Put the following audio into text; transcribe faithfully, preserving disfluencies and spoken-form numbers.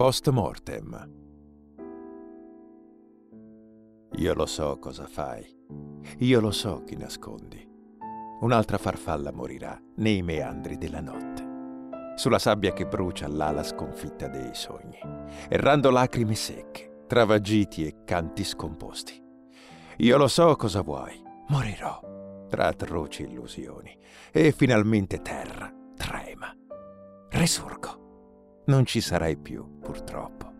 Post mortem. Io lo so cosa fai. Io lo so chi nascondi. Un'altra farfalla morirà nei meandri della notte, sulla sabbia che brucia l'ala sconfitta dei sogni, errando lacrime secche, tra vagiti e canti scomposti. Io lo so cosa vuoi. Morirò tra atroci illusioni e finalmente terra trema. Risurgo. Non ci sarai più, purtroppo.